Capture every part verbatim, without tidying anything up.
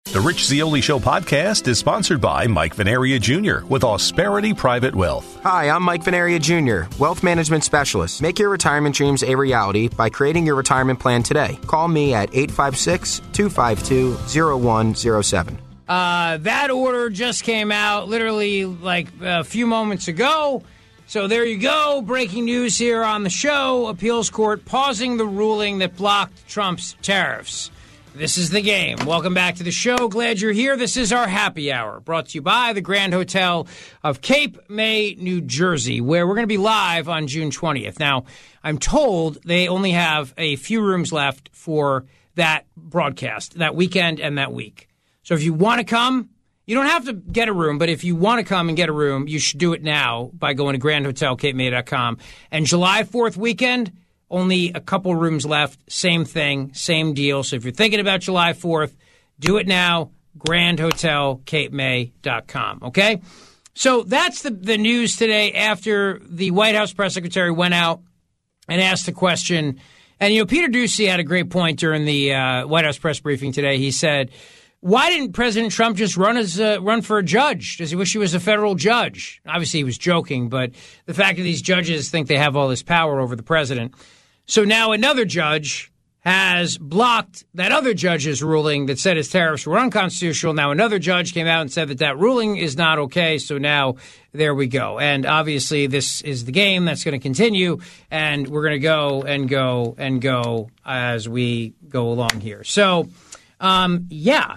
The Rich Zeoli Show podcast is sponsored by Mike Venaria Junior with Ausperity Private Wealth. Hi, I'm Mike Venaria Junior, Wealth Management Specialist. Make your retirement dreams a reality by creating your retirement plan today. Call me at eight five six, two five two, zero one zero seven. Uh, that order just came out literally like a few moments ago. So there you go. Breaking news here on the show. Appeals court pausing the ruling that blocked Trump's tariffs. This is the game. Welcome back to the show. Glad you're here. This is our happy hour, brought to you by the Grand Hotel of Cape May, New Jersey, where we're going to be live on June twentieth. Now, I'm told they only have a few rooms left for that broadcast, that weekend and that week. So if you want to come, you don't have to get a room, but if you want to come and get a room, you should do it now by going to grand hotel cape may dot com. And July fourth weekend, only a couple rooms left. Same thing, same deal. So if you're thinking about July fourth, do it now, grand hotel cape may dot com, okay? So that's the, the news today after the White House press secretary went out and asked the question. And, you know, Peter Doocy had a great point during the uh, White House press briefing today. He said, why didn't President Trump just run as a, run for a judge? Does he wish he was a federal judge? Obviously, he was joking, but the fact that these judges think they have all this power over the president. So now another judge has blocked that other judge's ruling that said his tariffs were unconstitutional. Now another judge came out and said that that ruling is not okay. So now there we go. And obviously this is the game that's going to continue. And we're going to go and go and go as we go along here. So, um, yeah.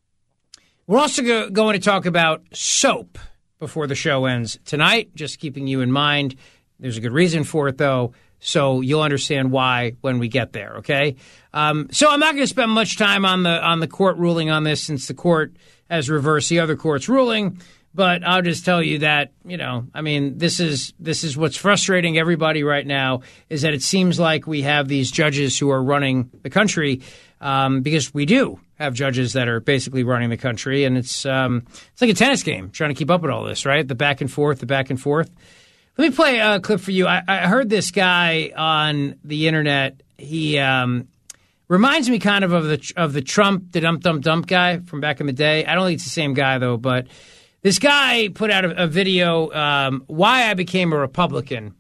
We're also go- going to talk about soap before the show ends tonight, just keeping you in mind. There's a good reason for it, though, so you'll understand why when we get there, okay? Um, so I'm not going to spend much time on the on the court ruling on this since the court has reversed the other court's ruling, but I'll just tell you that, you know, I mean, this is this is what's frustrating everybody right now is that it seems like we have these judges who are running the country um, because we do have judges that are basically running the country, and it's um, it's like a tennis game trying to keep up with all this, right? The back and forth, the back and forth. Let me play a clip for you. I, I heard this guy on the internet. He um, reminds me kind of of the of the Trump, the dump, dump, dump guy from back in the day. I don't think it's the same guy, though, but this guy put out a, a video, um, Why I Became a Republican.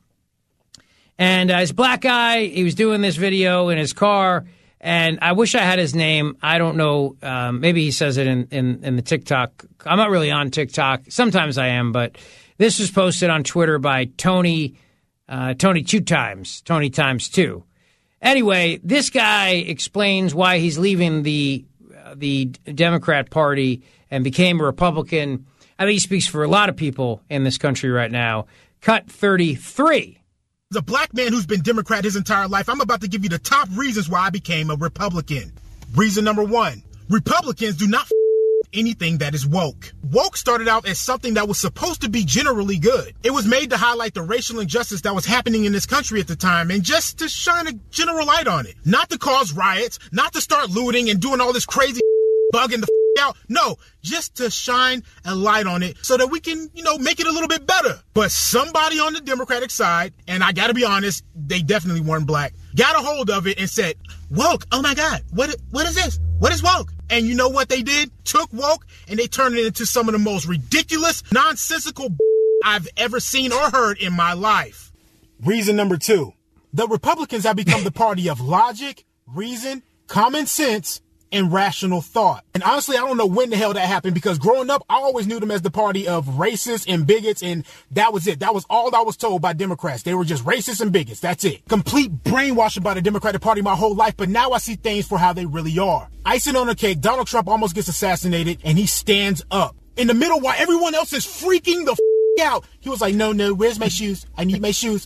And uh, he's a black guy. He was doing this video in his car. And I wish I had his name. I don't know. Um, maybe he says it in, in, in the TikTok. I'm not really on TikTok. Sometimes I am, but this was posted on Twitter by Tony, uh, Tony two times, Tony times two. Anyway, this guy explains why he's leaving the uh, the Democrat Party and became a Republican. I think he speaks for a lot of people in this country right now. Cut thirty-three. As a black man who's been Democrat his entire life, I'm about to give you the top reasons why I became a Republican. Reason number one, Republicans do not f- anything that is woke. Woke started out as something that was supposed to be generally good. It was made to highlight the racial injustice that was happening in this country at the time and just to shine a general light on it. Not to cause riots, not to start looting and doing all this crazy bugging the f- out. No, just to shine a light on it so that we can, you know, make it a little bit better. But somebody on the Democratic side, and I gotta be honest, they definitely weren't black, got a hold of it and said, woke, oh my God, what, what is this? What is woke? And you know what they did? Took woke and they turned it into some of the most ridiculous, nonsensical I've ever seen or heard in my life. Reason number two, the Republicans have become the party of logic, reason, common sense, and rational thought. And honestly, I don't know when the hell that happened because growing up, I always knew them as the party of racists and bigots, and that was it. That was all I was told by Democrats. They were just racists and bigots. That's it. Complete brainwashing by the Democratic Party my whole life, but now I see things for how they really are. Icing on the cake, Donald Trump almost gets assassinated, and he stands up. In the middle, while everyone else is freaking the f*** out, he was like, no, no, where's my shoes? I need my shoes.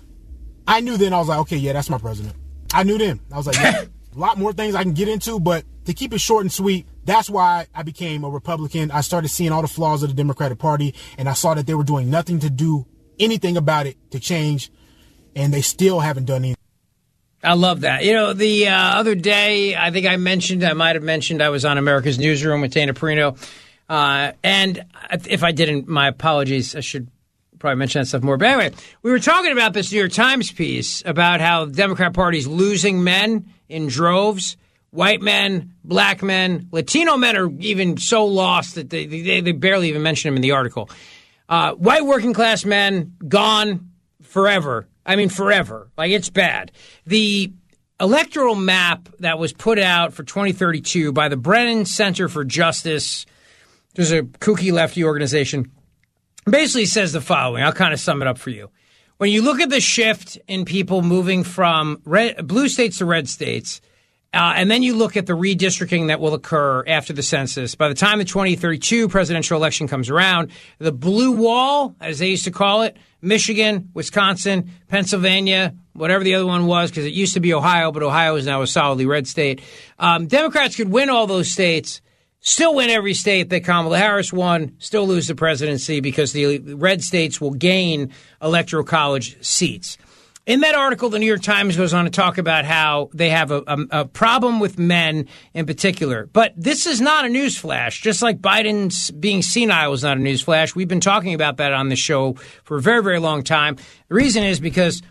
I knew then, I was like, okay, yeah, that's my president. I knew then. I was like, yeah. A lot more things I can get into, but to keep it short and sweet, that's why I became a Republican. I started seeing all the flaws of the Democratic Party, and I saw that they were doing nothing to do anything about it to change, and they still haven't done anything. I love that. You know, the uh, other day, I think I mentioned, I might have mentioned I was on America's Newsroom with Dana Perino, uh, and if I didn't, my apologies. I should probably mention that stuff more. But anyway, we were talking about this New York Times piece about how the Democrat Party is losing men in droves. white men, black men, Latino men are even so lost that they, they, they barely even mention them in the article. Uh, white working class men, gone forever. I mean, forever. Like, it's bad. The electoral map that was put out for twenty thirty-two by the Brennan Center for Justice, which is a kooky lefty organization, basically says the following. I'll kind of sum it up for you. When you look at the shift in people moving from red, blue states to red states, uh, and then you look at the redistricting that will occur after the census, by the time the twenty thirty-two presidential election comes around, the blue wall, as they used to call it, Michigan, Wisconsin, Pennsylvania, whatever the other one was, because it used to be Ohio, but Ohio is now a solidly red state. Um, Democrats could win all those states, still win every state that Kamala Harris won, still lose the presidency because the red states will gain electoral college seats. In that article, the New York Times goes on to talk about how they have a, a, a problem with men in particular. But this is not a newsflash. Just like Biden's being senile is not a newsflash. We've been talking about that on the show for a very, very long time. The reason is because,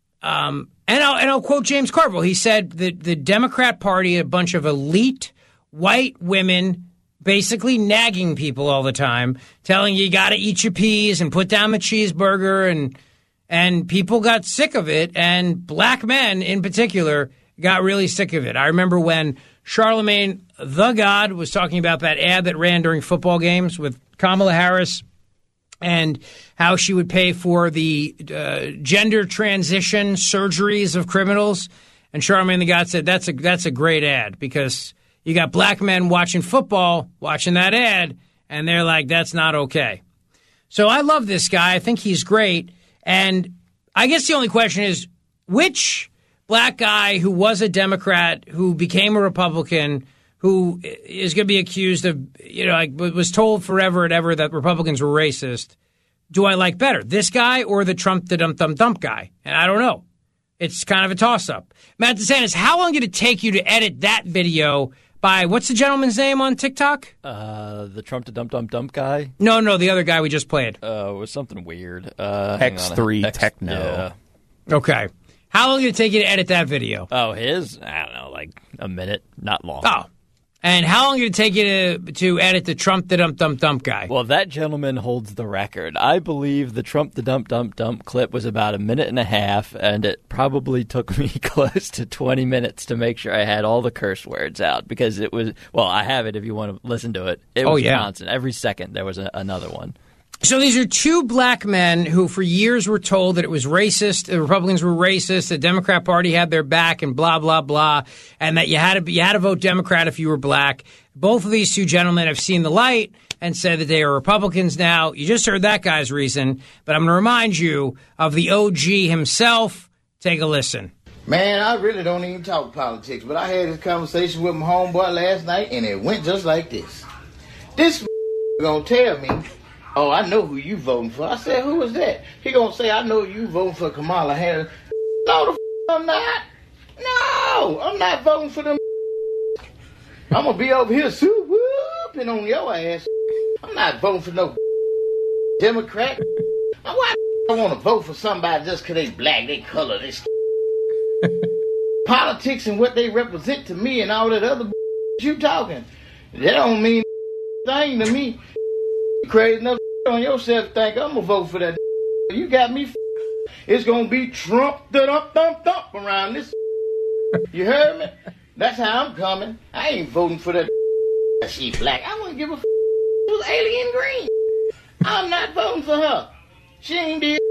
um, and, I'll, and I'll quote James Carville. He said that the Democrat Party, a bunch of elite white women basically nagging people all the time, telling you you got to eat your peas and put down the cheeseburger, and and people got sick of it, and black men in particular got really sick of it. I remember when Charlemagne the God was talking about that ad that ran during football games with Kamala Harris and how she would pay for the uh, gender transition surgeries of criminals, and Charlemagne the God said that's a that's a great ad because you got black men watching football, watching that ad, and they're like, that's not okay. So I love this guy. I think he's great. And I guess the only question is, which black guy who was a Democrat, who became a Republican, who is going to be accused of, you know, like was told forever and ever that Republicans were racist, do I like better? This guy or the Trump the dump dump dump guy? And I don't know. It's kind of a toss-up. Matt DeSantis, how long did it take you to edit that video by, what's the gentleman's name on TikTok? Uh, the Trump to dump dump dump guy? No, no, the other guy we just played. Uh, it was something weird. Uh, X three X, Techno. Yeah. Okay. How long did it take you to edit that video? Oh, his? I don't know, like a minute, not long. Oh. And how long did it take you to to edit the Trump the dump dump dump guy? Well, that gentleman holds the record. I believe the Trump the dump dump dump clip was about a minute and a half, and it probably took me close to twenty minutes to make sure I had all the curse words out because it was, well, I have it if you want to listen to it. It was oh, yeah. constant. Every second there was a, another one. So these are two black men who for years were told that it was racist, the Republicans were racist, the Democrat Party had their back and blah, blah, blah, and that you had to be, you had to vote Democrat if you were black. Both of these two gentlemen have seen the light and said that they are Republicans now. You just heard that guy's reason, but I'm going to remind you of the O G himself. Take a listen. Man, I really don't even talk politics, but I had this conversation with my homeboy last night, and it went just like this. This gonna tell me, oh, I know who you voting for. I said, who is that? He gonna say, I know you voting for Kamala Harris. No, the f- I'm not. No, I'm not voting for them. I'm gonna be over here swoop whooping on your ass. I'm not voting for no Democrat. Now, why I want to vote for somebody just because they black, they color, this politics and what they represent to me and all that other you talking. That don't mean thing to me. You crazy enough on yourself to think I'm gonna vote for that. You got me. It's gonna be Trump da dump dump dump around this. You heard me? That's how I'm coming. I ain't voting for that. She black. I wouldn't give a. It was alien green. I'm not voting for her. She ain't did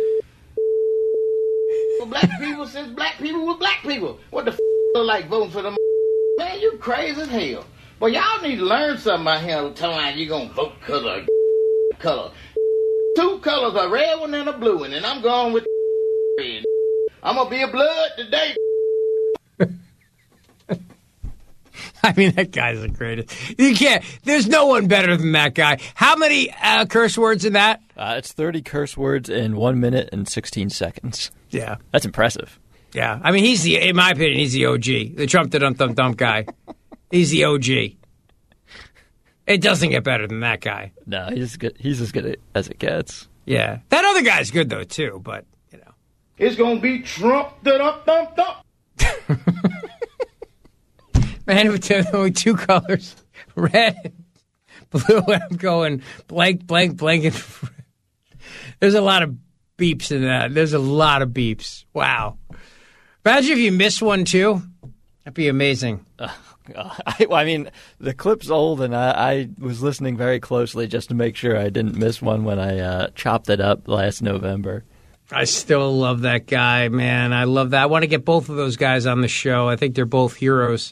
for black people since black people were black people. What the f look like voting for them? Man, you crazy as hell. But y'all need to learn something out here. Telling how you gonna vote color, color. Two colors, a red one and a blue one, and I'm going with red. I'm gonna be a blood today. I mean, that guy's the greatest. You can't. There's no one better than that guy. How many uh, curse words in that? Uh, it's thirty curse words in one minute and sixteen seconds. Yeah, that's impressive. Yeah, I mean, he's the, in my opinion, he's the O G, the Trump the dump dump dump guy. He's the O G. It doesn't get better than that guy. No, he's as good. He's as good as it gets. Yeah, that other guy's good though too. But you know, it's gonna be Trump the dump dump dump. Man with only two colors, red and blue. I'm going blank, blank, blank. And there's a lot of beeps in that. There's a lot of beeps. Wow. Imagine if you missed one, too. That'd be amazing. Uh, I, I mean, the clip's old, and I, I was listening very closely just to make sure I didn't miss one when I uh, chopped it up last November. I still love that guy, man. I love that. I want to get both of those guys on the show. I think they're both heroes.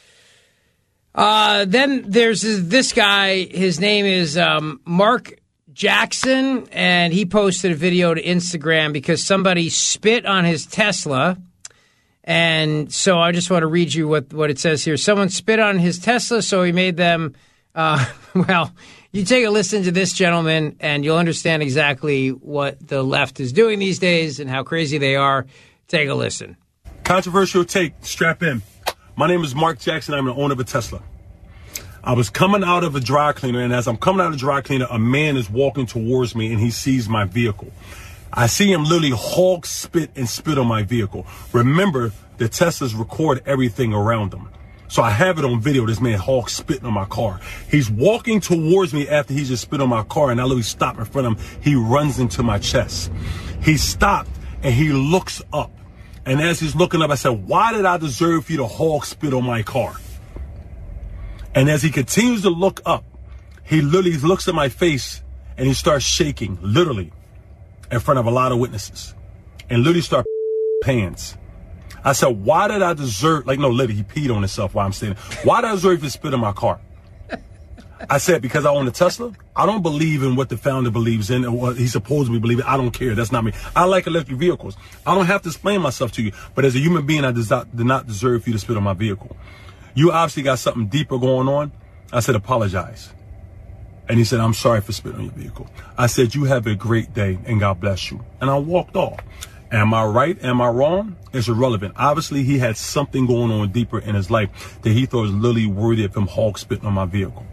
Uh, then there's this guy. His name is um, Mark Jackson, and he posted a video to Instagram because somebody spit on his Tesla. And so I just want to read you what, what it says here. Someone spit on his Tesla, so he made them, uh, well, you take a listen to this gentleman, and you'll understand exactly what the left is doing these days and how crazy they are. Take a listen. Controversial take. Strap in. My name is Mark Jackson. I'm the owner of a Tesla. I was coming out of a dry cleaner, and as I'm coming out of the dry cleaner, a man is walking towards me, and he sees my vehicle. I see him literally hog spit and spit on my vehicle. Remember, the Teslas record everything around them. So I have it on video, this man hog spitting on my car. He's walking towards me after he just spit on my car, and I literally stop in front of him. He runs into my chest. He stopped, and he looks up. And as he's looking up, I said, why did I deserve for you to hog spit on my car? And as he continues to look up, he literally looks at my face, and he starts shaking, literally, in front of a lot of witnesses, and literally start pants. I said, why did I deserve, like, no, literally, he peed on himself while I'm standing. Why did I deserve to spit in my car? I said, because I own a Tesla. I don't believe in what the founder believes in or what he supposedly believes in. I don't care. That's not me. I like electric vehicles. I don't have to explain myself to you. But as a human being, I did not deserve for you to spit on my vehicle. You obviously got something deeper going on. I said, apologize. And he said, I'm sorry for spitting on your vehicle. I said, you have a great day and God bless you. And I walked off. Am I right? Am I wrong? It's irrelevant. Obviously, he had something going on deeper in his life that he thought was literally worthy of him hog spitting on my vehicle.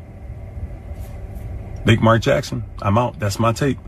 Big Mark Jackson, I'm out. That's my take.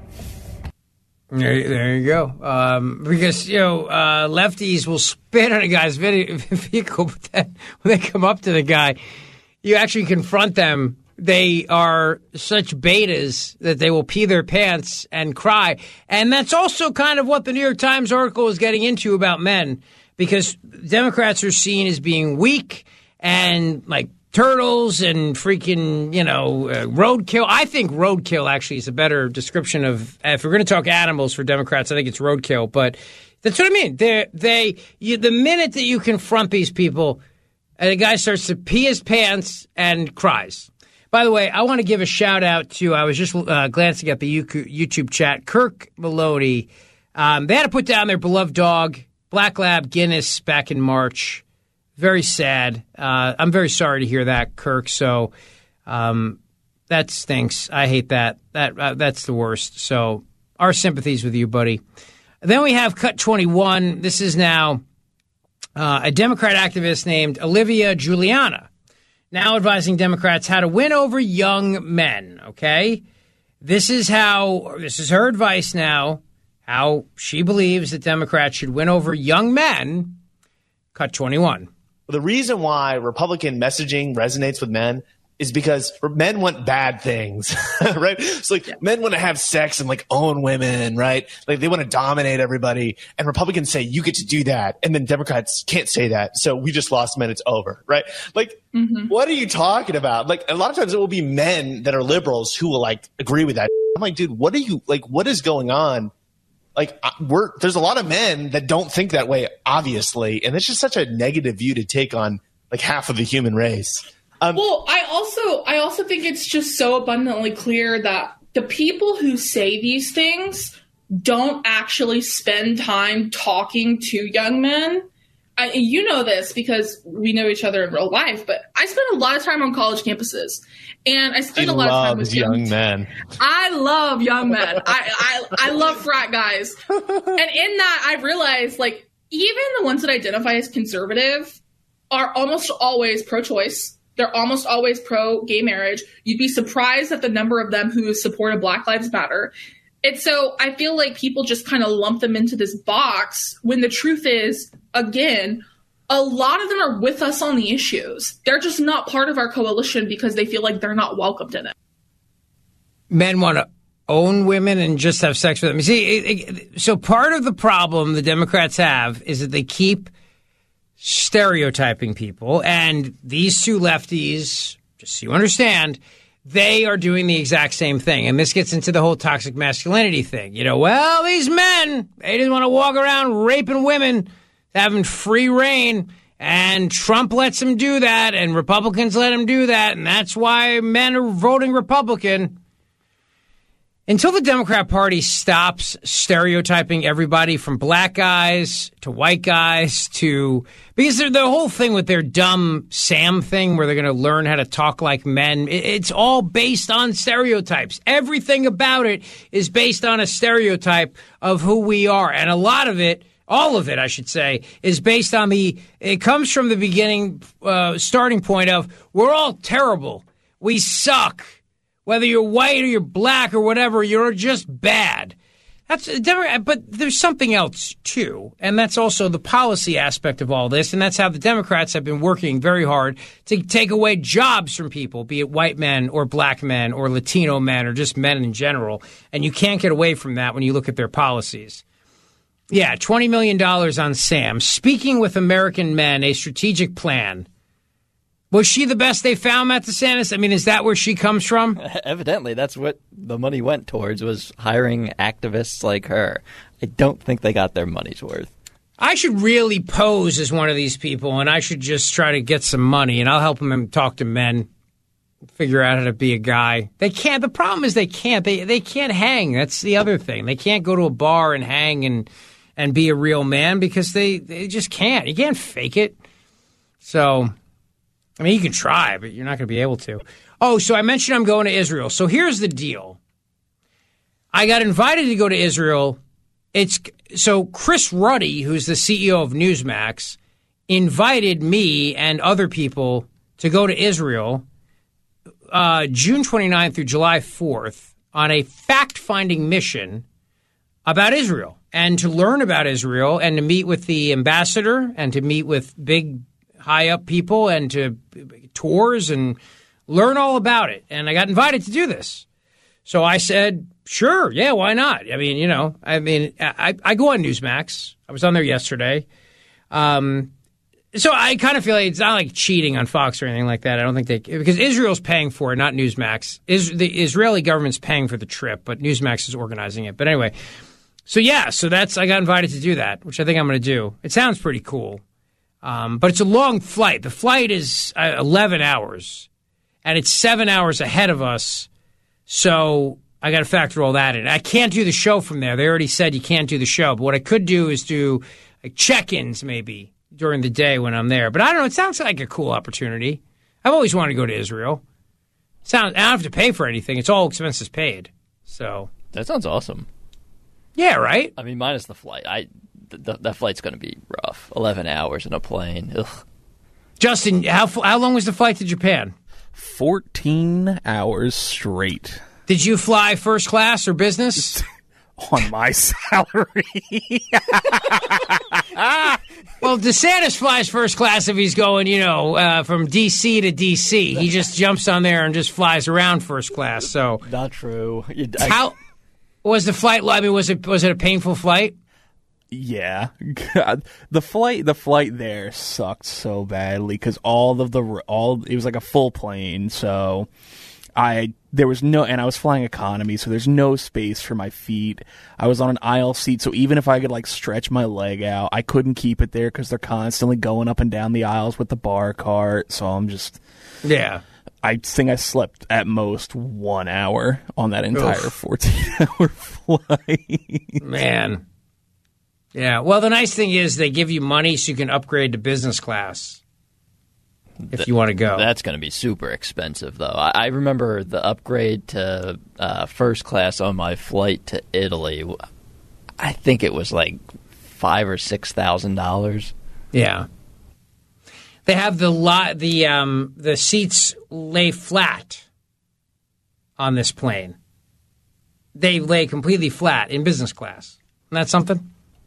There, there you go. Um, because, you know, uh, lefties will spit on a guy's video, vehicle, but then when they come up to the guy, you actually confront them. They are such betas that they will pee their pants and cry. And that's also kind of what the New York Times article is getting into about men, because Democrats are seen as being weak and like turtles and freaking, you know, uh, roadkill. I think roadkill actually is a better description of, if we're going to talk animals for Democrats, I think it's roadkill. But that's what I mean. They're, they, you, the minute that you confront these people, and the guy starts to pee his pants and cries. By the way, I want to give a shout out to, I was just uh, glancing at the YouTube chat, Kirk Maloney. Um, they had to put down their beloved dog, Black Lab Guinness, back in March. Very sad. Uh, I'm very sorry to hear that, Kirk. So um, that stinks. I hate that. That uh, That's the worst. So our sympathies with you, buddy. Then we have Cut twenty-one. This is now uh, a Democrat activist named Olivia Juliana, now advising Democrats how to win over young men, okay? This is how, this is her advice now, how she believes that Democrats should win over young men. Cut twenty-one. The reason why Republican messaging resonates with men is because men want bad things, right? So like yeah. men want to have sex and like own women, right? Like they want to dominate everybody. And Republicans say, you get to do that. And then Democrats can't say that. So we just lost men. It's over, right? Like, mm-hmm. What are you talking about? Like a lot of times it will be men that are liberals who will like agree with that. I'm like, dude, what are you like? What is going on? Like we're, there's a lot of men that don't think that way, obviously. And it's just such a negative view to take on like half of the human race. Um, well, I also I also think it's just so abundantly clear that the people who say these things don't actually spend time talking to young men. I, you know this because we know each other in real life, but I spend a lot of time on college campuses, and I spend he a lot of time with young young men. I love young men. I, I I love frat guys, and in that I realized like even the ones that identify as conservative are almost always pro-choice. They're almost always pro-gay marriage. You'd be surprised at the number of them who support Black Lives Matter. And so I feel like people just kind of lump them into this box when the truth is, again, a lot of them are with us on the issues. They're just not part of our coalition because they feel like they're not welcomed in it. Men want to own women and just have sex with them. You see, it, it, so part of the problem the Democrats have is that they keep stereotyping people, and these two lefties, just so you understand, they are doing the exact same thing. And this gets into the whole toxic masculinity thing. You know, well, these men, they just want to walk around raping women, having free reign, and Trump lets them do that, and Republicans let them do that, and that's why men are voting Republican. Until the Democrat Party stops stereotyping everybody from black guys to white guys to – because the whole thing with their dumb Sam thing where they're going to learn how to talk like men, it's all based on stereotypes. Everything about it is based on a stereotype of who we are. And a lot of it, all of it, I should say, is based on the – it comes from the beginning uh, starting point of we're all terrible. We suck. Whether you're white or you're black or whatever, you're just bad. That's but there's something else, too, and that's also the policy aspect of all this, and that's how the Democrats have been working very hard to take away jobs from people, be it white men or black men or Latino men or just men in general, and you can't get away from that when you look at their policies. Yeah, twenty million dollars on Sam. Speaking with American Men, a strategic plan. Was she the best they found, Matt DeSantis? I mean, is that where she comes from? Evidently, that's what the money went towards, was hiring activists like her. I don't think they got their money's worth. I should really pose as one of these people, and I should just try to get some money, and I'll help them talk to men, figure out how to be a guy. They can't. The problem is they can't. They they can't hang. That's the other thing. They can't go to a bar and hang and, and be a real man because they, they just can't. You can't fake it. So... I mean, you can try, but you're not going to be able to. Oh, so I mentioned I'm going to Israel. So here's the deal. I got invited to go to Israel. It's so Chris Ruddy, who's the C E O of Newsmax, invited me and other people to go to Israel uh, June twenty-ninth through July fourth on a fact-finding mission about Israel and to learn about Israel and to meet with the ambassador and to meet with big high up people and to tours and learn all about it. And I got invited to do this. So I said, sure, yeah, why not? I mean, you know, I mean, I, I go on Newsmax. I was on there yesterday. Um, so I kind of feel like it's not like cheating on Fox or anything like that. I don't think they, because Israel's paying for it, not Newsmax. Is the Israeli government's paying for the trip, but Newsmax is organizing it. But anyway, so yeah, so that's, I got invited to do that, which I think I'm going to do. It sounds pretty cool. Um, but it's a long flight. The flight is uh, eleven hours, and it's seven hours ahead of us. So I got to factor all that in. I can't do the show from there. They already said you can't do the show. But what I could do is do like check-ins maybe during the day when I'm there. But I don't know. It sounds like a cool opportunity. I've always wanted to go to Israel. Sound, I don't have to pay for anything. It's all expenses paid. So that sounds awesome. Yeah, right? I mean, minus the flight. I. Th- that flight's going to be rough. eleven hours in a plane. Ugh. Justin, how how long was the flight to Japan? fourteen hours straight. Did you fly first class or business? On my salary. Well, DeSantis flies first class if he's going, you know, uh, from D C to D C. He just jumps on there and just flies around first class. So not true. I, how was the flight? I mean, was it was it a painful flight? Yeah, God. the flight the flight there sucked so badly because all of the all it was like a full plane, so I there was no and I was flying economy, so there's no space for my feet. I was on an aisle seat, so even if I could like stretch my leg out, I couldn't keep it there because they're constantly going up and down the aisles with the bar cart. So I'm just yeah. I think I slept at most one hour on that entire fourteen hour flight. Man. Yeah, well, the nice thing is they give you money so you can upgrade to business class if you want to go. That's going to be super expensive, though. I, I remember the upgrade to uh, first class on my flight to Italy. I think it was like five or six thousand dollars. Yeah, they have the lot. The um, the seats lay flat on this plane. They lay completely flat in business class. Isn't that something?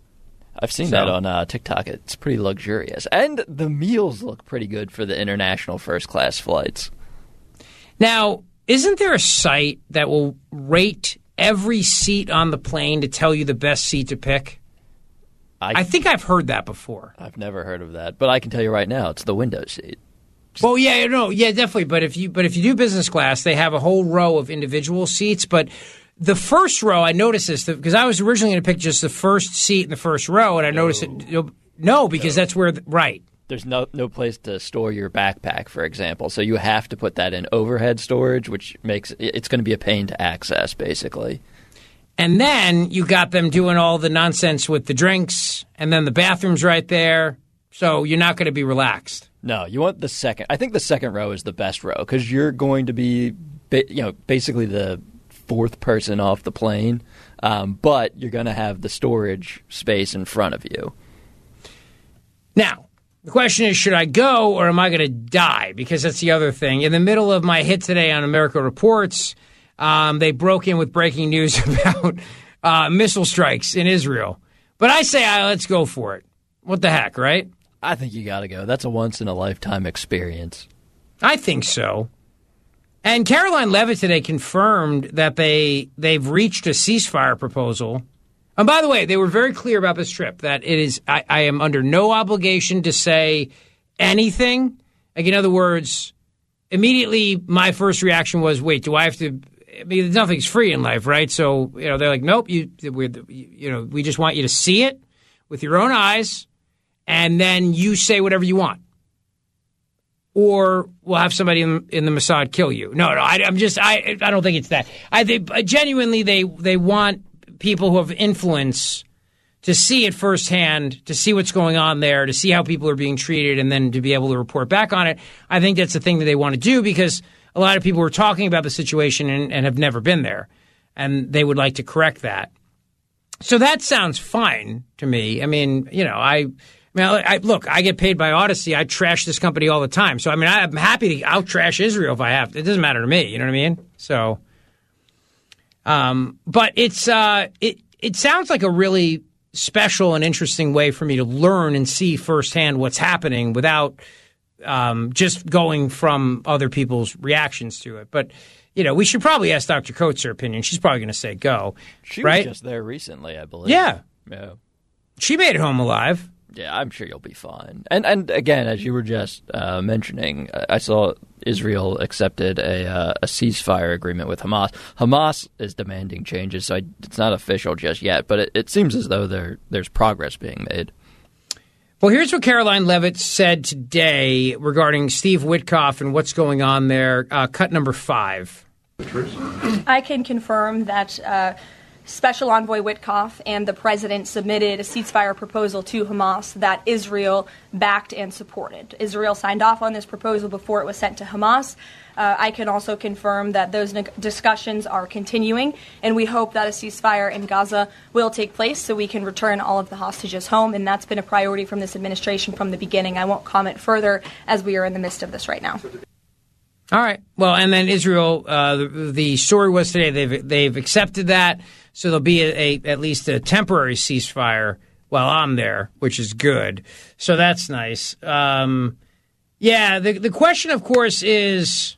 I've seen So- that on uh, TikTok. It's pretty luxurious. And the meals look pretty good for the international first-class flights. Now, isn't there a site that will rate every seat on the plane to tell you the best seat to pick? I, I think I've heard that before. I've never heard of that, but I can tell you right now, it's the window seat. Well, yeah, no, yeah, definitely. But if you but if you do business class, they have a whole row of individual seats. But the first row, I noticed this because I was originally going to pick just the first seat in the first row, and I noticed it. No, because that's where the, right. There's no no place to store your backpack, for example, so you have to put that in overhead storage, which makes it's going to be a pain to access, basically. And then you got them doing all the nonsense with the drinks, and then the bathroom's right there, so you're not going to be relaxed. No, you want the second. I think the second row is the best row because you're going to be, you know, basically the fourth person off the plane, um, but you're going to have the storage space in front of you. Now, the question is, should I go or am I going to die? Because that's the other thing. In the middle of my hit today on America Reports, um, they broke in with breaking news about uh, missile strikes in Israel. But I say, uh, let's go for it. What the heck, right? I think you got to go. That's a once-in-a-lifetime experience. I think so. And Caroline Levitt today confirmed that they, they've reached a ceasefire proposal. And by the way, they were very clear about this trip, that it is I, I am under no obligation to say anything. Like, in other words, immediately my first reaction was, wait, do I have to – I mean, nothing's free in life, right? So, you know, they're like, nope, you, we're, you know, we just want you to see it with your own eyes, and then you say whatever you want. Or we'll have somebody in, in the Mossad kill you. No, no, I, I'm just – I I don't think it's that. I think genuinely they they want – people who have influence to see it firsthand, to see what's going on there, to see how people are being treated, and then to be able to report back on it. I think that's the thing that they want to do because a lot of people were talking about the situation and, and have never been there, and they would like to correct that. So that sounds fine to me. I mean, you know, I, I mean, I, I look, I get paid by Odyssey. I trash this company all the time. So, I mean, I'm happy to out trash Israel if I have to. It doesn't matter to me. You know what I mean? So... Um, but it's uh, it it sounds like a really special and interesting way for me to learn and see firsthand what's happening without um, just going from other people's reactions to it. But you know, we should probably ask Doctor Coates her opinion. She's probably going to say go. She right? was just there recently, I believe. Yeah, yeah. She made it home alive. Yeah, I'm sure you'll be fine. And and again, as you were just uh, mentioning, I saw Israel accepted a uh, a ceasefire agreement with Hamas. Hamas is demanding changes, so I, it's not official just yet, but it, it seems as though there there's progress being made. Well, here's what Caroline Levitt said today regarding Steve Witkoff and what's going on there. Uh, cut number five. I can confirm that uh, Special Envoy Witkoff and the president submitted a ceasefire proposal to Hamas that Israel backed and supported. Israel signed off on this proposal before it was sent to Hamas. Uh, I can also confirm that those ne- discussions are continuing, and we hope that a ceasefire in Gaza will take place so we can return all of the hostages home, and that's been a priority from this administration from the beginning. I won't comment further as we are in the midst of this right now. All right. Well, and then Israel, uh, the, the story was today they've they've accepted that, so there'll be a, a at least a temporary ceasefire while I'm there, which is good. So that's nice. Um, yeah. The the question, of course, is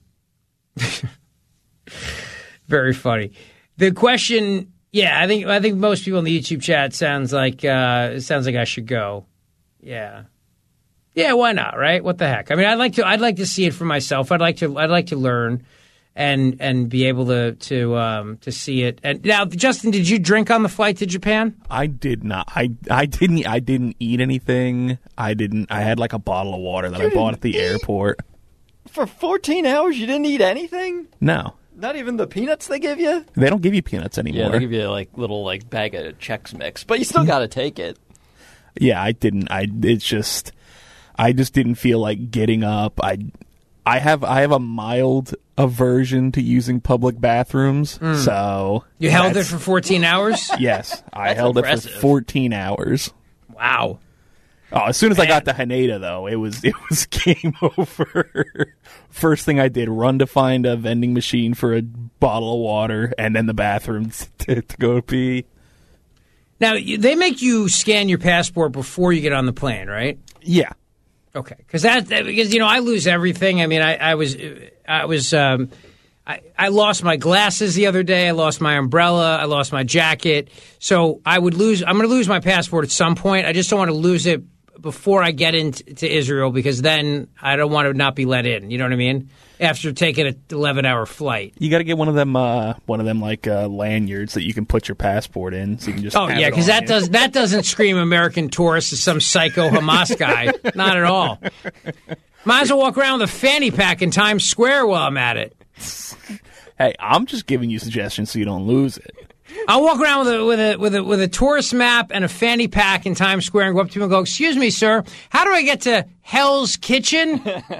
very funny. The question, yeah, I think I think most people in the YouTube chat sounds like uh, it sounds like I should go. Yeah. Yeah, why not, right? What the heck? I mean, I'd like to I'd like to see it for myself. I'd like to I'd like to learn and and be able to to um to see it. And now, Justin, did you drink on the flight to Japan? I did not. I I didn't I didn't eat anything. I didn't I had like a bottle of water that You I bought at the didn't eat? airport. For fourteen hours, you didn't eat anything? No. Not even the peanuts they give you? They don't give you peanuts anymore. Yeah, they give you like little like bag of Chex Mix, but you still got to take it. Yeah, I didn't. I it's just I just didn't feel like getting up. I I have I have a mild aversion to using public bathrooms, Mm. so You held it that's- for fourteen hours? Yes, I That's held impressive. it for fourteen hours. Wow. Oh, as soon as I got to Haneda, though, it was it was game over. First thing I did, run to find a vending machine for a bottle of water, and then the bathroom to, to go pee. Now, you- they make you scan your passport before you get on the plane, right? Yeah. Okay, because that, that because you know I lose everything. I mean, I, I was I was um, I, I lost my glasses the other day. I lost my umbrella. I lost my jacket. So I would lose. I'm going to lose my passport at some point. I just don't want to lose it before I get into to Israel because then I don't want to not be let in. You know what I mean? After taking an eleven hour flight. You got to get one of them, uh, one of them like uh, lanyards that you can put your passport in, so you can just. Oh have yeah, it because on that you. does that doesn't scream American tourist as some psycho Hamas guy. Not at all. Might as well walk around with a fanny pack in Times Square while I'm at it. Hey, I'm just giving you suggestions so you don't lose it. I'll walk around with a with a with a with a tourist map and a fanny pack in Times Square and go up to him and go, "Excuse me, sir, how do I get to Hell's Kitchen?"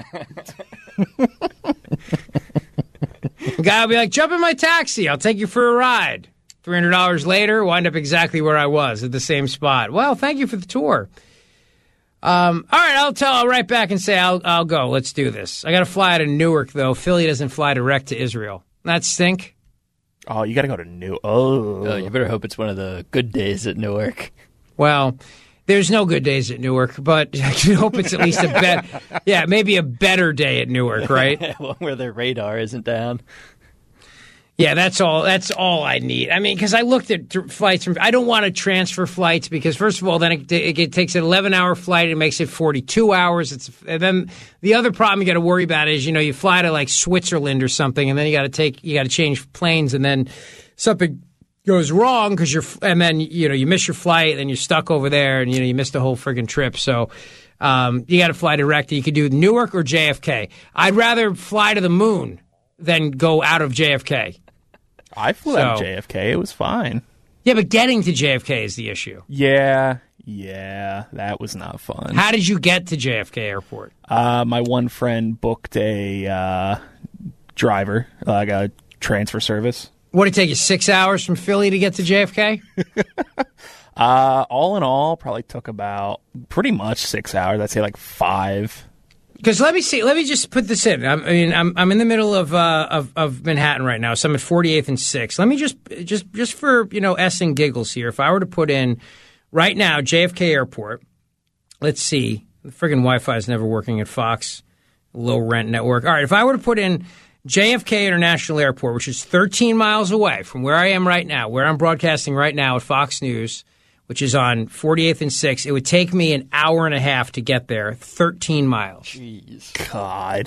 The guy will be like, "Jump in my taxi. I'll take you for a ride." Three hundred dollars later, wind up exactly where I was at the same spot. Well, thank you for the tour. Um, all right, I'll tell. I'll write back and say I'll I'll go. Let's do this. I got to fly out of Newark though. Philly doesn't fly direct to Israel. That stink. Oh, you got to go to New. Oh. Oh, you better hope it's one of the good days at Newark. Well, there's no good days at Newark, but I hope it's at least a bet. Yeah, maybe a better day at Newark, right? One where their radar isn't down. Yeah, that's all. That's all I need. I mean, because I looked at tr- flights from. I don't want to transfer flights because, first of all, then it, it, it takes an eleven hour flight. It makes it forty-two hours. It's and then the other problem you got to worry about is, you know, you fly to like Switzerland or something, and then you got to take you got to change planes, and then something goes wrong because you're, and then you know you miss your flight, and then you're stuck over there, and you know you missed the whole friggin' trip. So. Um, you got to fly direct. You could do Newark or J F K. I'd rather fly to the moon than go out of J F K. I flew So- out of J F K. It was fine. Yeah, but getting to J F K is the issue. Yeah, yeah, that was not fun. How did you get to J F K Airport? Uh, my one friend booked a uh, driver, like a transfer service. What did it take you, six hours from Philly to get to J F K? Uh, all in all, probably took about pretty much six hours. I'd say like five. Because let me see, let me just put this in. I'm, I mean, I'm I'm in the middle of uh of, of Manhattan right now, so I'm at forty-eighth and sixth. Let me just just just for you know s and giggles here. If I were to put in right now J F K Airport, let's see, the friggin' Wi-Fi is never working at Fox, low rent network. All right, if I were to put in J F K International Airport, which is thirteen miles away from where I am right now, where I'm broadcasting right now at Fox News, which is on forty-eighth and sixth, it would take me an hour and a half to get there, thirteen miles. Jeez. God.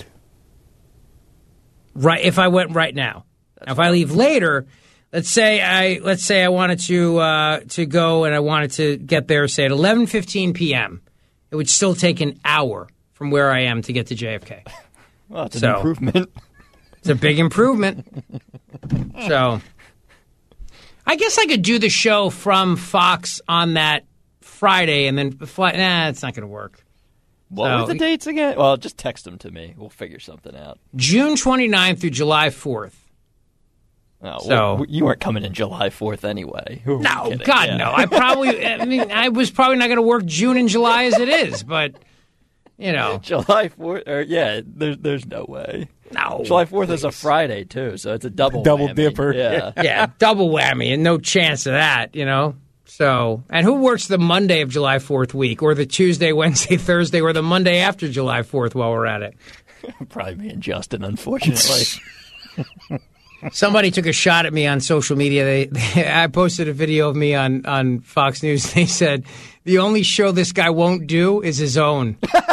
Right, if I went right now. Now, if I leave later, let's say I let's say I wanted to uh, to go and I wanted to get there, say at eleven fifteen p.m., it would still take an hour from where I am to get to J F K. Well, it's an So- improvement. It's a big improvement. So, I guess I could do the show from Fox on that Friday and then fly. Nah, it's not going to work. What So- were the dates again? Well, just text them to me. We'll figure something out. June twenty-ninth through July fourth. Oh, So- well, you weren't coming in July fourth anyway. Who were we No, kidding? God, Yeah. no. I probably, I mean, I was probably not going to work June and July as it is, but, you know. July fourth, or yeah, there's there's no way. No. July fourth is a Friday too, so it's a double Double whammy. dipper. Yeah. Yeah, double whammy and no chance of that, you know. So, and who works the Monday of July fourth week or the Tuesday, Wednesday, Thursday, or the Monday after July fourth while we're at it? Probably me and Justin, unfortunately. Somebody took a shot at me on social media. They, they, I posted a video of me on, on Fox News. They said, the only show this guy won't do is his own.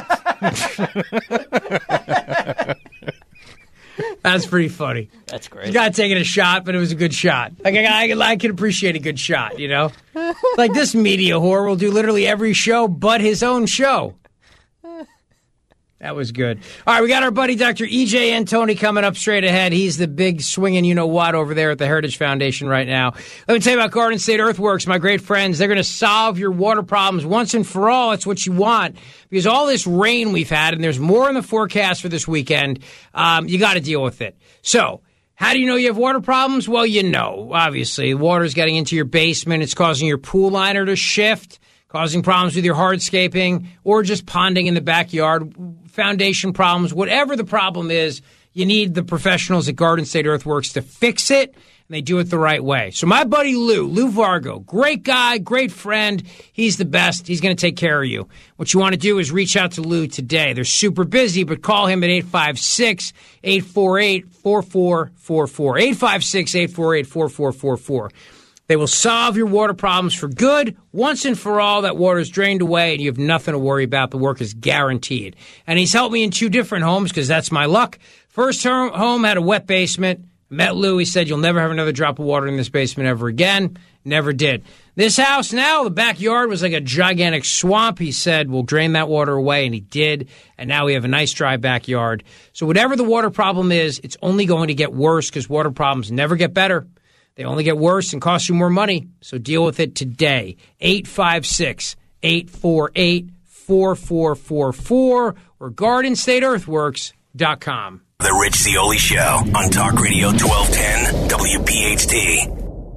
That's pretty funny. That's great. The guy taking a shot, but it was a good shot. Like I, I, I can appreciate a good shot, you know? Like this media whore will do literally every show but his own show. That was good. All right, we got our buddy Doctor E J Antoni coming up straight ahead. He's the big swinging you-know-what over there at the Heritage Foundation right now. Let me tell you about Garden State Earthworks, my great friends. They're going to solve your water problems once and for all. It's what you want. Because all this rain we've had, and there's more in the forecast for this weekend, um, you got to deal with it. So, how do you know you have water problems? Well, you know, obviously. Water's getting into your basement. It's causing your pool liner to shift, causing problems with your hardscaping, or just ponding in the backyard, foundation problems, whatever the problem is, you need the professionals at Garden State Earthworks to fix it, and they do it the right way. So my buddy Lou, Lou Vargo, great guy, great friend. He's the best. He's going to take care of you. What you want to do is reach out to Lou today. They're super busy, but call him at eight five six, eight four eight, four four four four. eight five six, eight four eight, four four four four. They will solve your water problems for good. Once and for all, that water is drained away and you have nothing to worry about. The work is guaranteed. And he's helped me in two different homes because that's my luck. First home had a wet basement. Met Lou. He said, you'll never have another drop of water in this basement ever again. Never did. This house now, the backyard was like a gigantic swamp. He said, we'll drain that water away, and he did. And now we have a nice dry backyard. So whatever the water problem is, it's only going to get worse because water problems never get better. They only get worse and cost you more money. So deal with it today. eight five six, eight four eight, four four four four or garden state earthworks dot com. The Rich Zeoli Show on Talk Radio twelve ten W P H T.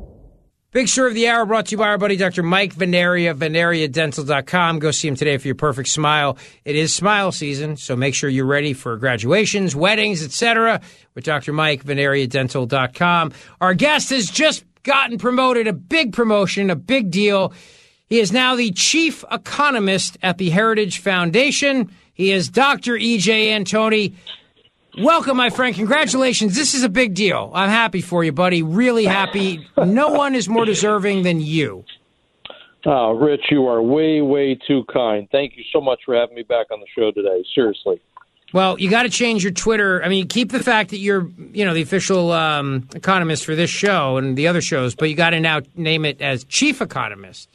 Big Story of the Hour brought to you by our buddy Doctor Mike Veneria, veneria dental dot com. Go see him today for your perfect smile. It is smile season, so make sure you're ready for graduations, weddings, et cetera with Doctor Mike, veneria dental dot com. Our guest has just gotten promoted, a big promotion, a big deal. He is now the chief economist at the Heritage Foundation. He is Doctor E J Antoni. Welcome, my friend. Congratulations. This is a big deal. I'm happy for you, buddy. Really happy. No one is more deserving than you. Oh, Rich, you are way, way too kind. Thank you so much for having me back on the show today. Seriously. Well, you got to change your Twitter. I mean, keep the fact that you're, you know, the official um, economist for this show and the other shows, but you got to now name it as chief economist.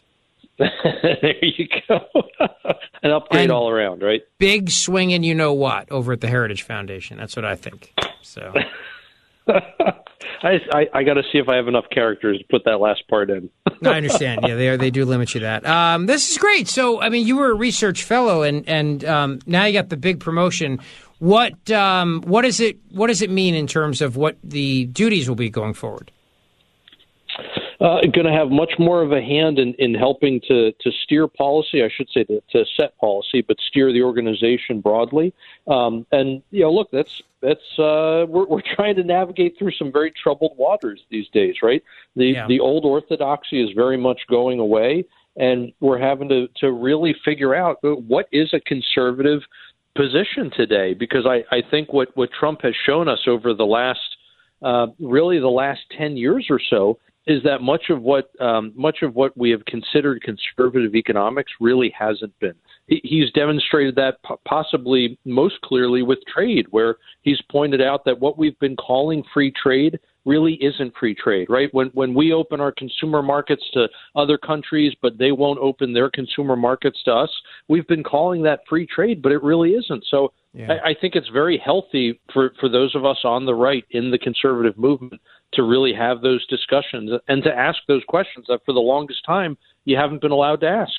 There you go. An upgrade and all around, right? Big swinging, you know what, over at the Heritage Foundation. That's what I think. So, I, I, I got to see if I have enough characters to put that last part in. I understand. Yeah, they are, they do limit you that. Um, this is great. So, I mean, you were a research fellow, and and um, now you got the big promotion. What um, what is it? What does it mean in terms of what the duties will be going forward? Uh, going to have much more of a hand in, in helping to, to steer policy, I should say to, to set policy, but steer the organization broadly. Um, and, you know, look, that's that's uh, we're, we're trying to navigate through some very troubled waters these days, right? The Yeah. the old orthodoxy is very much going away, and we're having to, to really figure out what is a conservative position today, because I, I think what, what Trump has shown us over the last, uh, really the last ten years or so, is that much of what um, much of what we have considered conservative economics really hasn't been. He, he's demonstrated that p- possibly most clearly with trade, where he's pointed out that what we've been calling free trade really isn't free trade, right? When when we open our consumer markets to other countries, but they won't open their consumer markets to us, we've been calling that free trade, but it really isn't. So Yeah. I, I think it's very healthy for, for those of us on the right in the conservative movement to really have those discussions and to ask those questions that for the longest time you haven't been allowed to ask.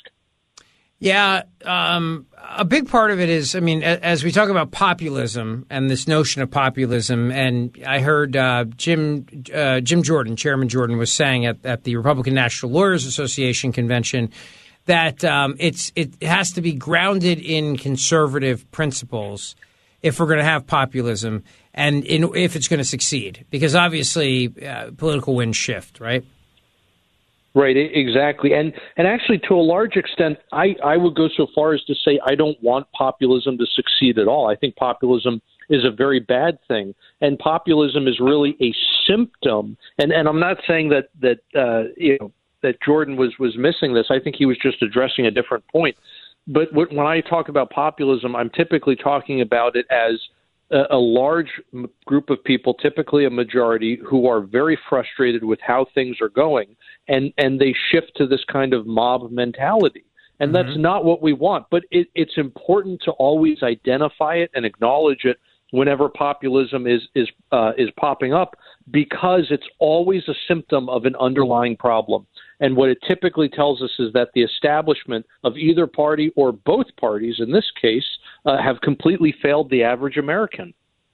Yeah, um, a big part of it is, I mean, a- as we talk about populism and this notion of populism, and I heard uh, Jim uh, Jim Jordan, Chairman Jordan, was saying at, at the Republican National Lawyers Association convention that um, it's it has to be grounded in conservative principles if we're going to have populism and in, if it's going to succeed, because obviously uh, political winds shift, right? Right, e- exactly. And and actually, to a large extent, I, I would go so far as to say I don't want populism to succeed at all. I think populism is a very bad thing. And populism is really a symptom. And, and I'm not saying that, that uh, you know, that Jordan was, was missing this. I think he was just addressing a different point. But when I talk about populism, I'm typically talking about it as a, a large group of people, typically a majority, who are very frustrated with how things are going, and, and they shift to this kind of mob mentality. And mm-hmm. that's not what we want. But it, it's important to always identify it and acknowledge it whenever populism is is uh, is popping up, because it's always a symptom of an underlying problem. And what it typically tells us is that the establishment of either party or both parties, in this case, uh, have completely failed the average American.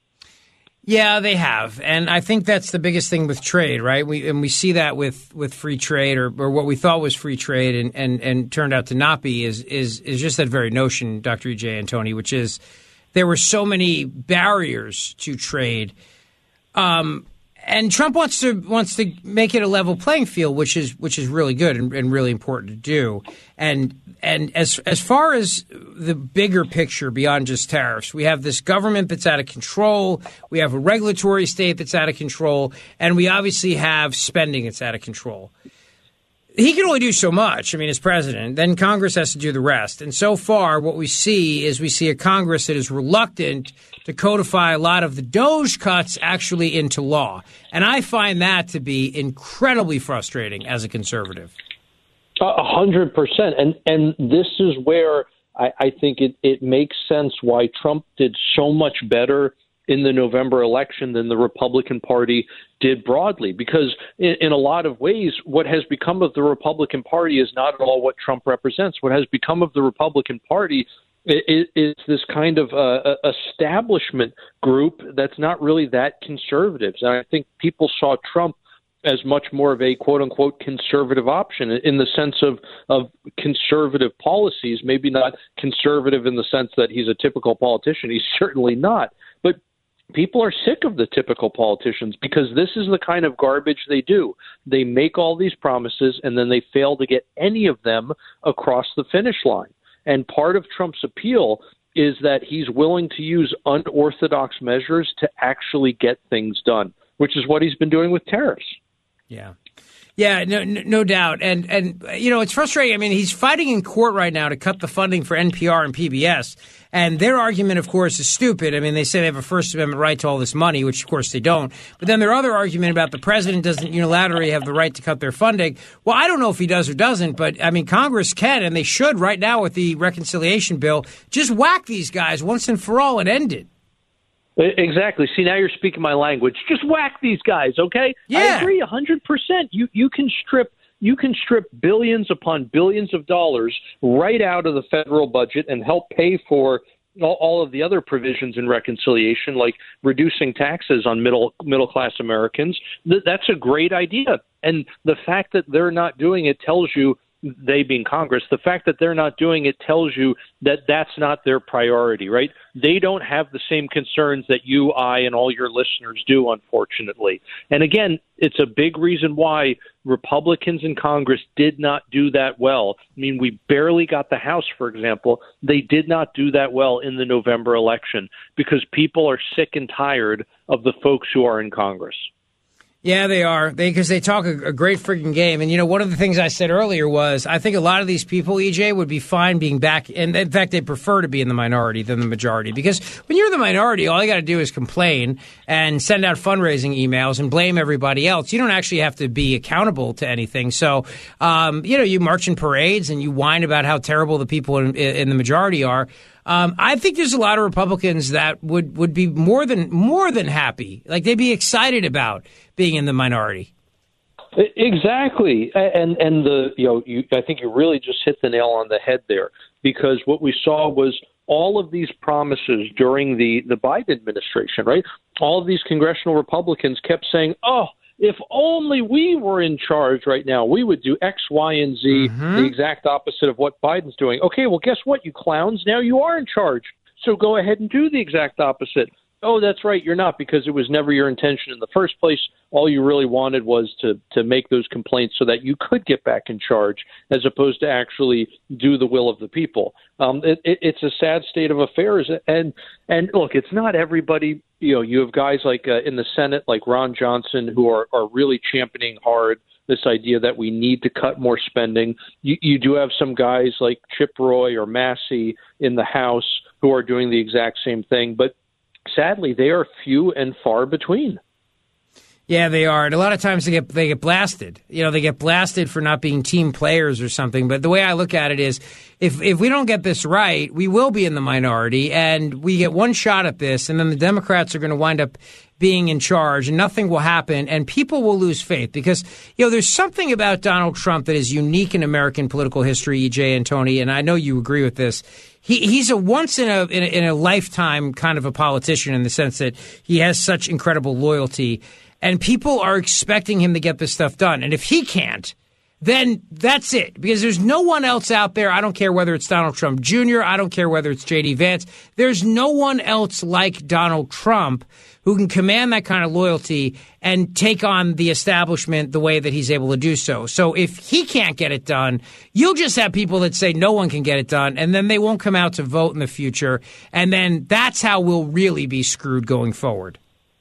Yeah, they have. And I think that's the biggest thing with trade, right? We and we see that with, with free trade, or, or what we thought was free trade and, and, and turned out to not be, is, is is just that very notion, Doctor E J Antoni, which is there were so many barriers to trade. Um, and Trump wants to wants to make it a level playing field, which is which is really good and, and really important to do. And and as as far as the bigger picture beyond just tariffs, we have this government that's out of control. We have a regulatory state that's out of control, and we obviously have spending that's out of control. He can only do so much, I mean, as president. Then Congress has to do the rest. And so far, what we see is we see a Congress that is reluctant to codify a lot of the DOGE cuts actually into law. And I find that to be incredibly frustrating as a conservative. A hundred percent. And and this is where I, I think it, it makes sense why Trump did so much better in the November election than the Republican Party did broadly, because in, in a lot of ways, what has become of the Republican Party is not at all what Trump represents. What has become of the Republican Party is, is this kind of uh, establishment group that's not really that conservative. And I think people saw Trump as much more of a quote unquote conservative option in the sense of, of conservative policies, maybe not conservative in the sense that he's a typical politician. He's certainly not. But people are sick of the typical politicians because this is the kind of garbage they do. They make all these promises and then they fail to get any of them across the finish line. And part of Trump's appeal is that he's willing to use unorthodox measures to actually get things done, which is what he's been doing with tariffs. Yeah. Yeah, no, no doubt. And, and you know, it's frustrating. I mean, he's fighting in court right now to cut the funding for N P R and P B S. And their argument, of course, is stupid. I mean, they say they have a First Amendment right to all this money, which, of course, they don't. But then their other argument about the president doesn't unilaterally have the right to cut their funding. Well, I don't know if he does or doesn't, but, I mean, Congress can, and they should right now with the reconciliation bill, just whack these guys once and for all and end it. Exactly. See, now you're speaking my language. Just whack these guys, okay? Yeah. I agree one hundred percent. You you can strip you can strip billions upon billions of dollars right out of the federal budget and help pay for all, all of the other provisions in reconciliation, like reducing taxes on middle middle class Americans. Th- that's a great idea. And the fact that they're not doing it tells you, they being Congress, the fact that they're not doing it tells you that that's not their priority, right? They don't have the same concerns that you, I, and all your listeners do, unfortunately. And again, it's a big reason why Republicans in Congress did not do that well. I mean, we barely got the House, for example. They did not do that well in the November election because people are sick and tired of the folks who are in Congress. Yeah, they are. They because they talk a, a great freaking game. And, you know, one of the things I said earlier was I think a lot of these people, E J, would be fine being back. And in fact, they prefer to be in the minority than the majority. Because when you're the minority, all you got to do is complain and send out fundraising emails and blame everybody else. You don't actually have to be accountable to anything. So, um, you know, you march in parades and you whine about how terrible the people in, in the majority are. Um, I think there's a lot of Republicans that would, would be more than more than happy. Like they'd be excited about being in the minority. Exactly. And and the you know you, I think you really just hit the nail on the head there, because what we saw was all of these promises during the, the Biden administration, right? All of these congressional Republicans kept saying, oh, if only we were in charge right now, we would do X, Y, and Z, mm-hmm. the exact opposite of what Biden's doing. Okay, well, guess what, you clowns? Now you are in charge. So go ahead and do the exact opposite. Oh, that's right, you're not, because it was never your intention in the first place. All you really wanted was to, to make those complaints so that you could get back in charge, as opposed to actually do the will of the people. Um, it, it, it's a sad state of affairs. And, and look, it's not everybody. You know, you have guys like uh, in the Senate, like Ron Johnson, who are, are really championing hard this idea that we need to cut more spending. You, you do have some guys like Chip Roy or Massey in the House who are doing the exact same thing. But sadly, they are few and far between. Yeah, they are. And a lot of times they get they get blasted. You know, they get blasted for not being team players or something. But the way I look at it is, if if we don't get this right, we will be in the minority, and we get one shot at this, and then the Democrats are going to wind up being in charge, and nothing will happen, and people will lose faith. Because, you know, there's something about Donald Trump that is unique in American political history, E J and Tony, and I know you agree with this. He he's a once in a, in a in a lifetime kind of a politician, in the sense that he has such incredible loyalty. And people are expecting him to get this stuff done. And if he can't, then that's it. Because there's no one else out there. I don't care whether it's Donald Trump Junior I don't care whether it's J D Vance. There's no one else like Donald Trump who can command that kind of loyalty and take on the establishment the way that he's able to do so. So if he can't get it done, you'll just have people that say no one can get it done, and then they won't come out to vote in the future. And then that's how we'll really be screwed going forward.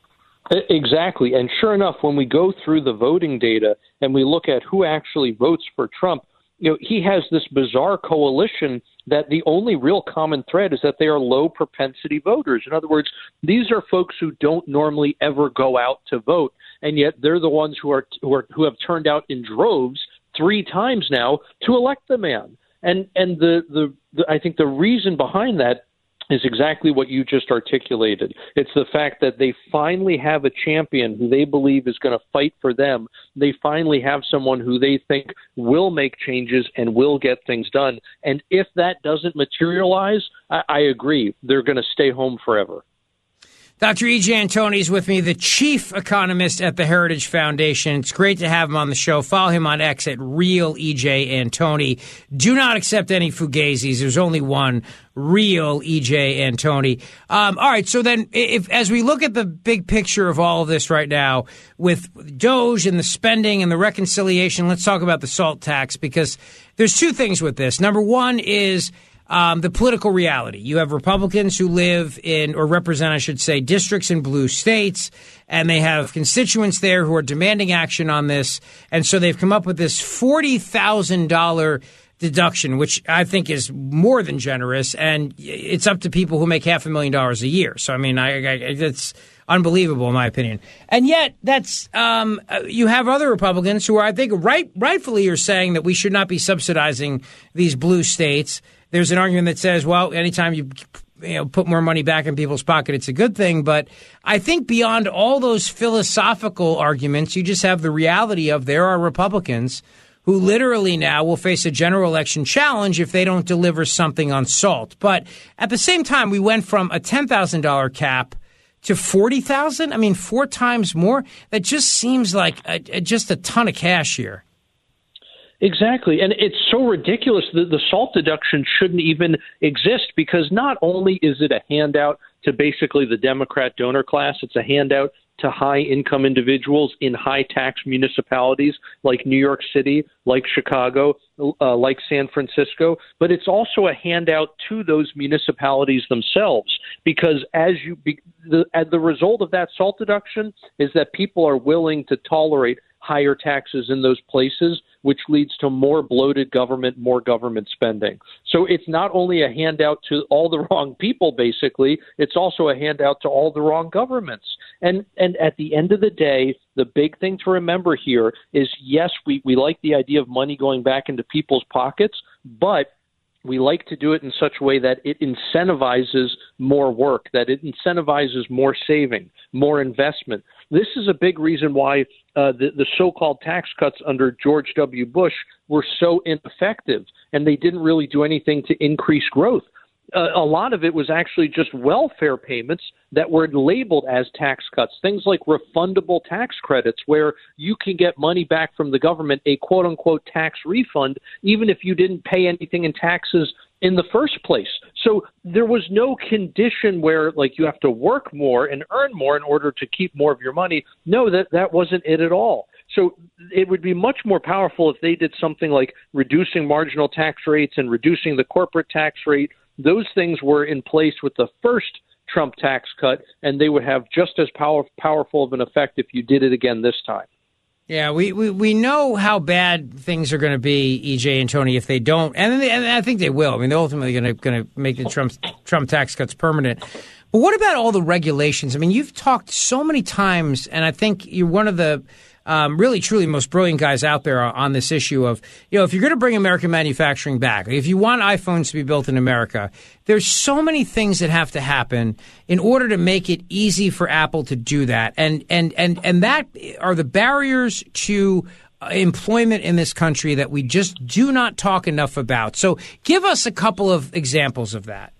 Exactly. And sure enough, when we go through the voting data and we look at who actually votes for Trump, you know, he has this bizarre coalition that the only real common thread is that they are low propensity voters. In other words, these are folks who don't normally ever go out to vote, and yet they're the ones who are who are who have turned out in droves three times now to elect the man. And and the the, the I think the reason behind that is exactly what you just articulated. It's the fact that they finally have a champion who they believe is going to fight for them. They finally have someone who they think will make changes and will get things done. And if that doesn't materialize, I, I agree. They're going to stay home forever. Doctor E J Antoni is with me, the chief economist at the Heritage Foundation. It's great to have him on the show. Follow him on X at Real E J Antoni. Do not accept any fugazis. There's only one, Real E J Antoni. Um, all right, so then if as we look at the big picture of all of this right now with Doge and the spending and the reconciliation, let's talk about the SALT tax, because there's two things with this. Number one is Um, the political reality. You have Republicans who live in, or represent, I should say, districts in blue states, and they have constituents there who are demanding action on this. And so they've come up with this forty thousand dollars deduction, which I think is more than generous. And it's up to people who make half a million dollars a year. So, I mean, I, I, it's unbelievable, in my opinion. And yet, that's um, you have other Republicans who are, I think, right, rightfully are saying that we should not be subsidizing these blue states. There's an argument that says, well, anytime you, you know, put more money back in people's pocket, it's a good thing. But I think beyond all those philosophical arguments, you just have the reality of there are Republicans who literally now will face a general election challenge if they don't deliver something on SALT. But at the same time, we went from a ten thousand dollars cap to forty thousand dollars. I mean, four times more. That just seems like a, a, just a ton of cash here. Exactly. And it's so ridiculous that the SALT deduction shouldn't even exist, because not only is it a handout to basically the Democrat donor class, it's a handout to high-income individuals in high-tax municipalities like New York City, like Chicago, uh, like San Francisco, but it's also a handout to those municipalities themselves, because as you be, the, as the result of that SALT deduction is that people are willing to tolerate higher taxes in those places, which leads to more bloated government, more government spending. So it's not only a handout to all the wrong people, basically, it's also a handout to all the wrong governments. And and at the end of the day, the big thing to remember here is, yes, we, we like the idea of money going back into people's pockets, but we like to do it in such a way that it incentivizes more work, that it incentivizes more saving, more investment. This is a big reason why uh, the, the so-called tax cuts under George W. Bush were so ineffective, and they didn't really do anything to increase growth. Uh, a lot of it was actually just welfare payments that were labeled as tax cuts, things like refundable tax credits, where you can get money back from the government, a quote-unquote tax refund, even if you didn't pay anything in taxes in the first place. So there was no condition where, like, you have to work more and earn more in order to keep more of your money. No, that, that wasn't it at all. So it would be much more powerful if they did something like reducing marginal tax rates and reducing the corporate tax rate. Those things were in place with the first Trump tax cut, and they would have just as power, powerful of an effect if you did it again this time. Yeah, we, we, we know how bad things are going to be, E J Antoni, if they don't, and, they, and I think they will. I mean, they're ultimately going to going to make the Trump Trump tax cuts permanent. But what about all the regulations? I mean, you've talked so many times, and I think you're one of the um, really, truly most brilliant guys out there on this issue of, you know, if you're going to bring American manufacturing back, if you want iPhones to be built in America, there's so many things that have to happen in order to make it easy for Apple to do that. And, and, and, and that are the barriers to employment in this country that we just do not talk enough about. So give us a couple of examples of that.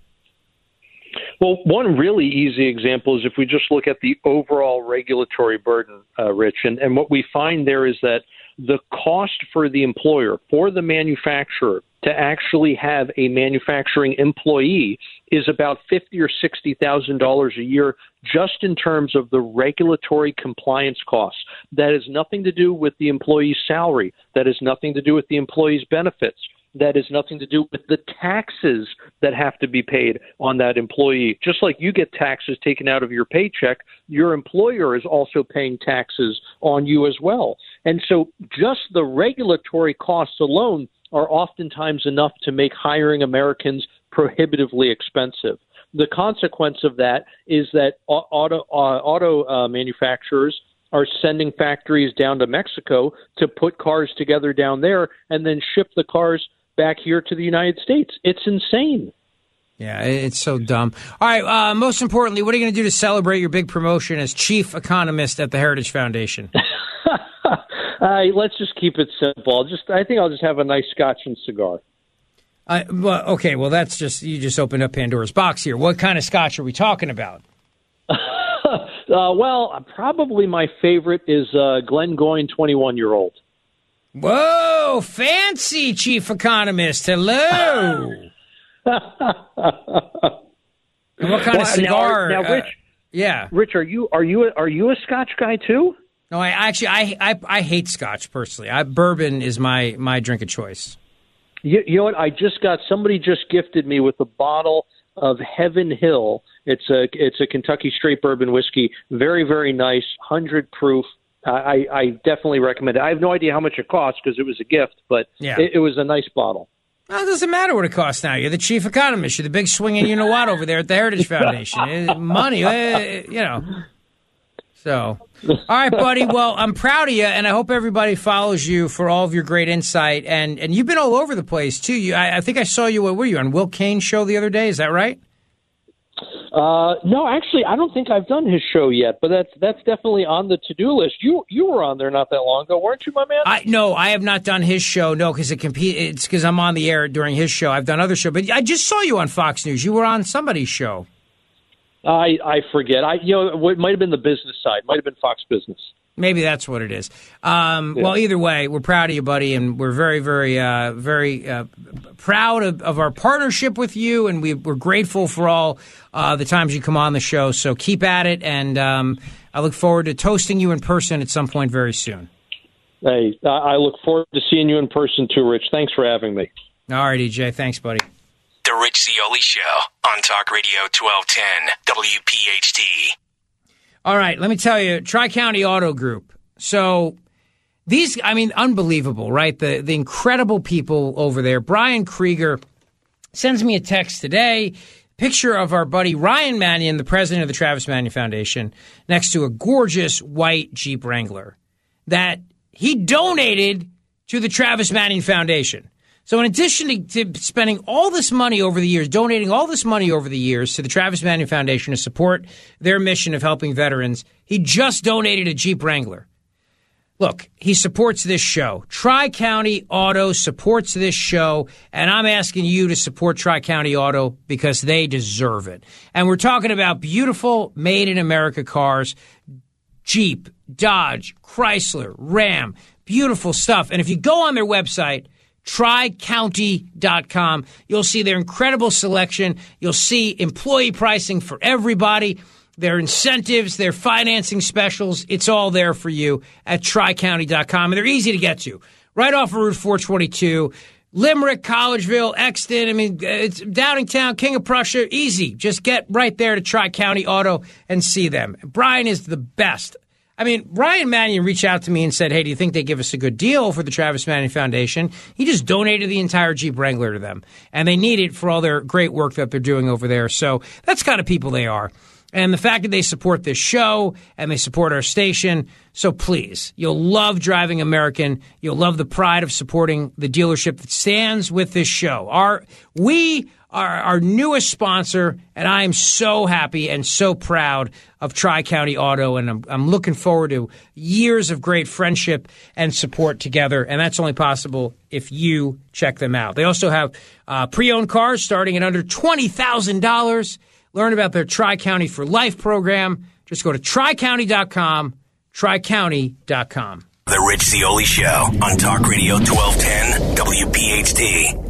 Well, one really easy example is if we just look at the overall regulatory burden, uh, Rich, and, and what we find there is that the cost for the employer, for the manufacturer, to actually have a manufacturing employee is about fifty thousand dollars or sixty thousand dollars a year just in terms of the regulatory compliance costs. That has nothing to do with the employee's salary. That has nothing to do with the employee's benefits. That has nothing to do with the taxes that have to be paid on that employee. Just like you get taxes taken out of your paycheck, your employer is also paying taxes on you as well. And so just the regulatory costs alone are oftentimes enough to make hiring Americans prohibitively expensive. The consequence of that is that auto, uh, auto uh, manufacturers are sending factories down to Mexico to put cars together down there and then ship the cars back here to the United States. It's insane. Yeah, it's so dumb. All right, uh, most importantly, what are you going to do to celebrate your big promotion as chief economist at the Heritage Foundation? uh, let's just keep it simple. I'll just, I think I'll just have a nice scotch and cigar. Uh, well, okay, well, that's just, you just opened up Pandora's box here. What kind of scotch are we talking about? uh, well, probably my favorite is uh, Glengoyne twenty-one-year-old. Whoa, fancy, chief economist. Hello. And what kind well, of cigar? Now, now Rich, uh, yeah, Rich, are you are you a, are you a Scotch guy too? No, I actually I I, I hate Scotch personally. I, bourbon is my my drink of choice. You, you know what? I just got somebody just gifted me with a bottle of Heaven Hill. It's a it's a Kentucky straight bourbon whiskey. Very very nice, hundred proof. I, I definitely recommend it. I have no idea how much it costs because it was a gift, but yeah. it, it was a nice bottle. Well, it doesn't matter what it costs now. You're the chief economist. You're the big swinging you know what over there at the Heritage Foundation. Money, you know. So, all right, buddy. Well, I'm proud of you, and I hope everybody follows you for all of your great insight. And and you've been all over the place, too. You, I, I think I saw you, what were you, on Will Cain's show the other day? Is that right? Uh, no, actually, I don't think I've done his show yet, but that's that's definitely on the to-do list. You you were on there not that long ago, weren't you, my man? I no, I have not done his show. No, because it compete. It's because I'm on the air during his show. I've done other shows, but I just saw you on Fox News. You were on somebody's show. I I forget. I you know it might have been the business side. Might have been Fox Business. Maybe that's what it is. Um, yeah. Well, either way, we're proud of you, buddy, and we're very, very, uh, very uh, proud of, of our partnership with you, and we, we're grateful for all uh, the times you come on the show. So keep at it, and um, I look forward to toasting you in person at some point very soon. Hey, I look forward to seeing you in person too, Rich. Thanks for having me. All right, E J. Thanks, buddy. The Rich Zeoli Show on Talk Radio twelve ten W P H T. All right, let me tell you, Tri-County Auto Group. So these, I mean, unbelievable, right? The the incredible people over there. Brian Krieger sends me a text today, picture of our buddy Ryan Mannion, the president of the Travis Mannion Foundation, next to a gorgeous white Jeep Wrangler that he donated to the Travis Mannion Foundation. So in addition to, to spending all this money over the years, donating all this money over the years to the Travis Mannion Foundation to support their mission of helping veterans, he just donated a Jeep Wrangler. Look, he supports this show. Tri-County Auto supports this show, and I'm asking you to support Tri-County Auto because they deserve it. And we're talking about beautiful made-in-America cars, Jeep, Dodge, Chrysler, Ram, beautiful stuff. And if you go on their website, tri county dot com. You'll see their incredible selection. You'll see employee pricing for everybody, their incentives, their financing specials. It's all there for you at tri county dot com. And they're easy to get to. Right off of Route four twenty-two, Limerick, Collegeville, Exton. I mean, it's Downingtown, King of Prussia. Easy. Just get right there to Tri-County Auto and see them. Brian is the best. I mean, Ryan Mannion reached out to me and said, hey, do you think they give us a good deal for the Travis Mannion Foundation? He just donated the entire Jeep Wrangler to them, and they need it for all their great work that they're doing over there. So that's the kind of people they are. And the fact that they support this show and they support our station, so please, you'll love driving American. You'll love the pride of supporting the dealership that stands with this show. Our we are our newest sponsor, and I am so happy and so proud of Tri-County Auto, and I'm, I'm looking forward to years of great friendship and support together, and that's only possible if you check them out. They also have uh, pre-owned cars starting at under twenty thousand dollars. Learn about their Tri-County for Life program. Just go to tri county dot com, tri county dot com. The Rich Zeoli Show on Talk Radio twelve ten W P H T.